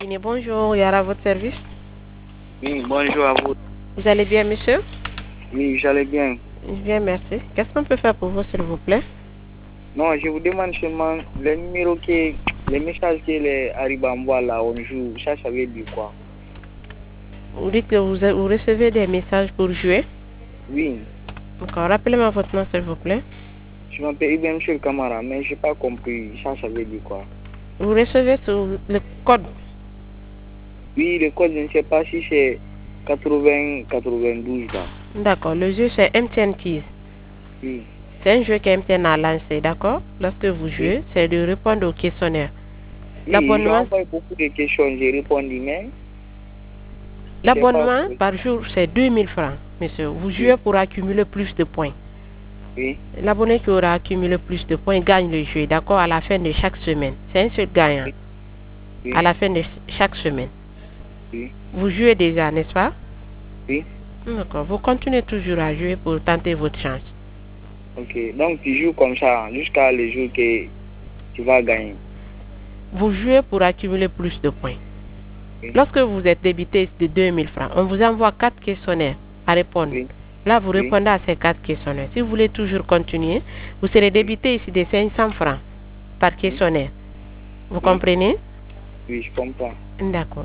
Bonjour, Yara, à votre service. Oui, bonjour à vous. Vous allez bien, monsieur? Oui, j'allais bien. Bien, merci. Qu'est-ce qu'on peut faire pour vous, s'il vous plaît? Non, je vous demande seulement le numéro les messages qui arrivent en bas là, on joue, ça veut dire quoi? Vous dites que vous recevez des messages pour jouer? Oui. D'accord, rappelez-moi votre nom, s'il vous plaît. Je m'appelle Ibrahim Monsieur Camara, mais je n'ai pas compris, ça veut dire quoi? Vous recevez sur le code? Oui, le code, je ne sais pas si c'est 80-92 là. D'accord, le jeu c'est MTN Keys. Oui. C'est un jeu que MTN a lancé, d'accord? Lorsque vous jouez, Oui. c'est de répondre aux questionnaires. Oui, j'ai envoyé beaucoup de questions, j'ai répondu, mais... L'abonnement par jour, c'est 2000 francs, monsieur. Vous jouez pour accumuler plus de points. Oui. L'abonné qui aura accumulé plus de points gagne le jeu, d'accord, à la fin de chaque semaine. C'est un seul gagnant. Oui. À la fin de chaque semaine. Oui. Vous jouez déjà, n'est-ce pas? Oui. D'accord. Vous continuez toujours à jouer pour tenter votre chance. Ok. Donc, tu joues comme ça jusqu'à le jour que tu vas gagner. Vous jouez pour accumuler plus de points. Oui. Lorsque vous êtes débité de 2000 francs, on vous envoie 4 questionnaires à répondre. Oui. Là, vous répondez à ces 4 questionnaires. Si vous voulez toujours continuer, vous serez débité ici de 500 francs par questionnaire. Vous comprenez? Oui, je comprends. D'accord.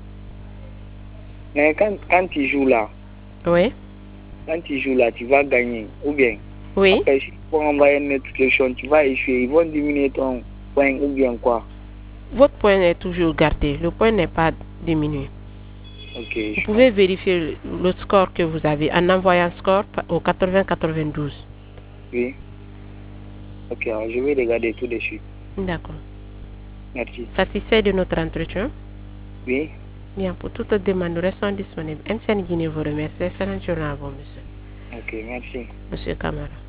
Mais quand tu joues là, oui. Quand tu joues là, tu vas gagner. Ou bien, oui. Après, si tu envoyer une notification, tu vas échouer. Ils vont diminuer ton point ou bien quoi? Votre point est toujours gardé. Le point n'est pas diminué. Ok. Vous pouvez vérifier le score que vous avez en envoyant score au 80-92. Oui. Ok, alors je vais regarder tout de suite. D'accord. Merci. Satisfait de notre entretien? Oui. Bien, pour toute demande, nous restons disponibles. MTN Guinée vous remercie. Excellente journée à vous, monsieur. Ok, merci. Monsieur Camara.